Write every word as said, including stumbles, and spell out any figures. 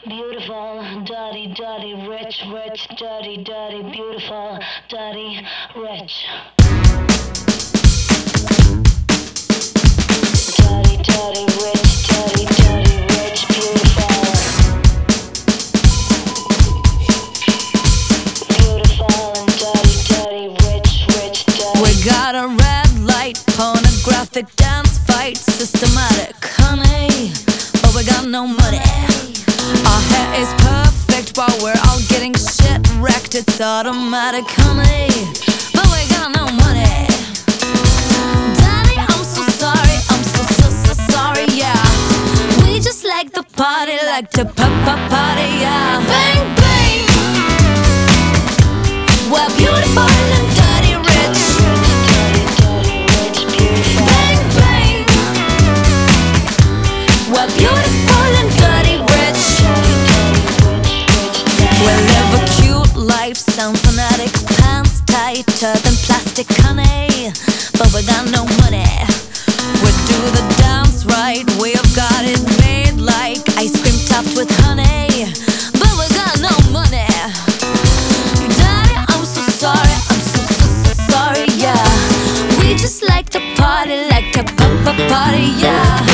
Beautiful, dirty, dirty, rich, rich, dirty, dirty, beautiful, dirty, rich. Dirty, dirty, rich, dirty, dirty, rich, beautiful. Beautiful and dirty, dirty, rich, rich, dirty. We got a red light, pornographic dance fight, systematic, honey, but we got no money. Our hair is perfect, but we're all getting shit wrecked. It's automatic, honey, but we got no money. Daddy, I'm so sorry, I'm so, so, so sorry, yeah. We just like the party, like to pop, pop, party, yeah. Bang, bang. We're beautiful and dirty, rich. Bang, bang. We're beautiful and dirty, rich. We live a cute life, sound fanatic, pants tighter than plastic, honey, but we got no money. We do the dance right, we've got it made like ice cream topped with honey, but we got no money. Daddy, I'm so sorry, I'm so, so, so sorry, yeah. We just like to party, like to pop a party, yeah.